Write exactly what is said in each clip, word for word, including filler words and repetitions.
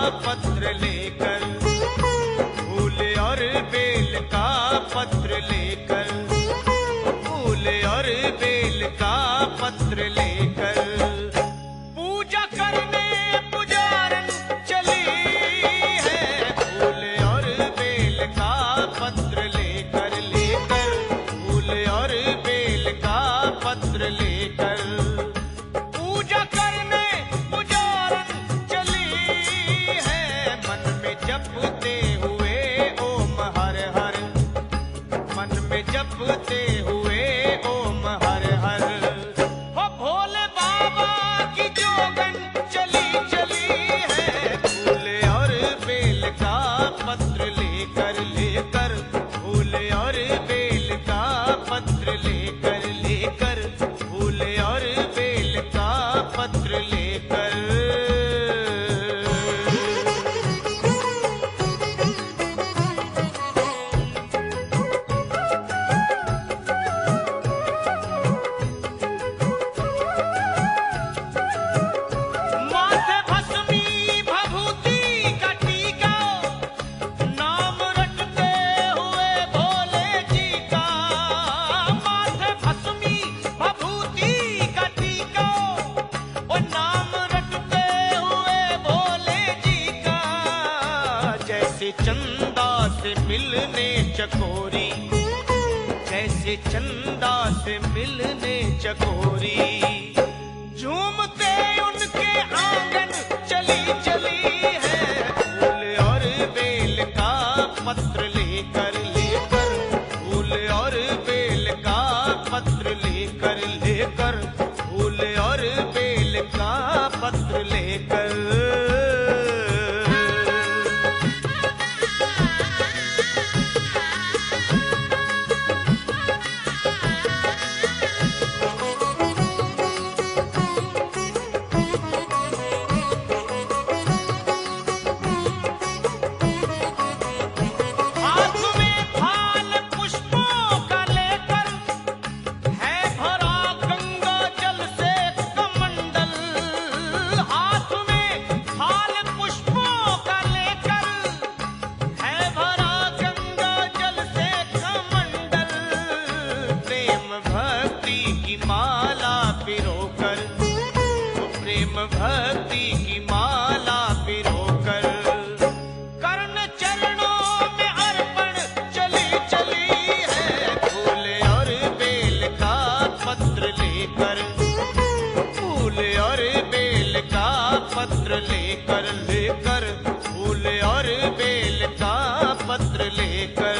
पत्र लेकर, फूल और बेल का पत्र लेकर, फूल और बेल का पत्र लेकर पूजा करने पुजारन चली है। फूल और बेल का पत्र लेकर, लेकर फूल और बेल का पत्र लेकर पूजा करने पुजारन चली है। मन में जपते हुए ओम हर हर, मन में जपते हुए ओम हर हर। हो भोले बाबा की जोगन चली चली है। फूल और बेल का पत्र लेकर, लेकर फूल और बेल का पत्र लेकर, लेकर फूल और बेल का पत्र लेकर माथे भस्मी भभूति का टीका, नाम रटते हुए भोले जी का। माथे भस्मी भभूति का टीका, और नाम रटते हुए भोले जी का। जैसे चंदा से मिलने चकोरी, जैसे चंदा से मिलने चकोरी, झूमते उनके आंगन चली चली है। फूल और बेल का पत्र लेकर, लेकर फूल और बेल का पत्र लेकर, लेकर फूल और बेल का पत्र लेकर हाथ में फाल पुष्पों का लेकर, है भरा गंगा जल से कमंडल। हाथ में फाल पुष्पों का लेकर, है भरा गंगा जल से कमंडल। प्रेम भक्ति की माला पिरोकर, प्रेम भक्ति की माला पिरोकर कर्ण चरणों में अर्पण चली चली है। फूल और बेल का पत्र लेकर, फूल और बेल का पत्र लेकर, लेकर फूल और बेल का पत्र लेकर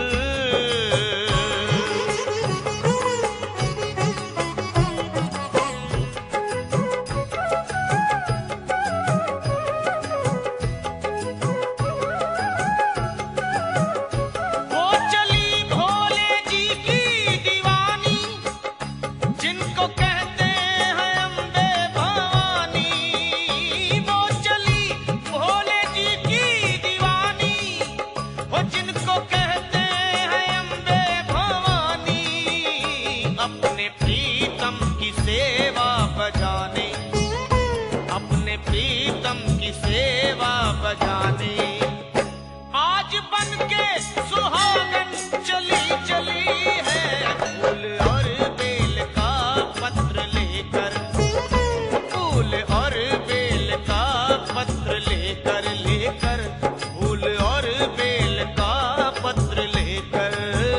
वो चली भोले जी की दीवानी, जिनको कहते हैं अम्बे भवानी। वो चली भोले जी की दीवानी, वो जिनको कहते हैं अम्बे भवानी। अपने प्रीतम की सेवा बजाने, अपने प्रीतम की सेवा बजाने आज बन के सुहागन चली चली है। फूल और बेल का पत्र लेकर, फूल और बेल का पत्र लेकर, लेकर फूल और बेल का पत्र लेकर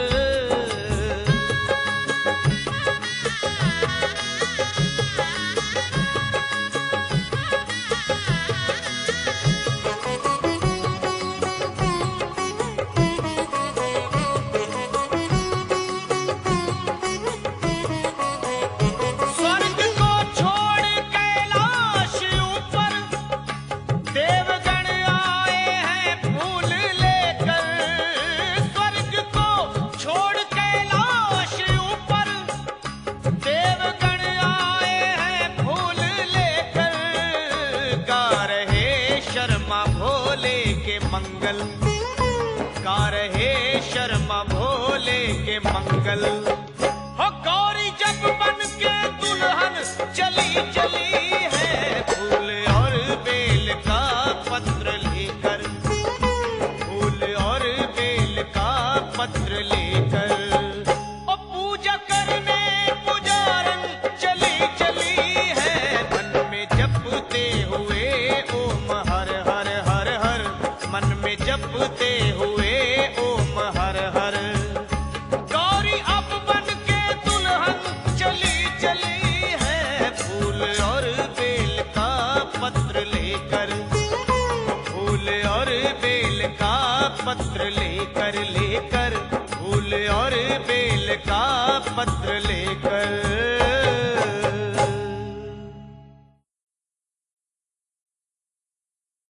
स्वर्ग को छोड़ कैलाश ऊपर, देवगण आए हैं फूल लेकर। स्वर्ग को छोड़ कैलाश ऊपर, देवगण आए हैं फूल लेकर। गा रहे शर्मा भोले के मंगल, गा रहे शर्मा भोले के मंगल। हो गौरी जब बन के दुल्हन चली चली है। फूल और बेल का पत्र जपते हुए ओम हर हर। गौरी अब बन के दुल्हन चली चली है, फूल और बेल का पत्र लेकर, फूल और बेल का पत्र लेकर, लेकर फूल और बेल का पत्र लेकर।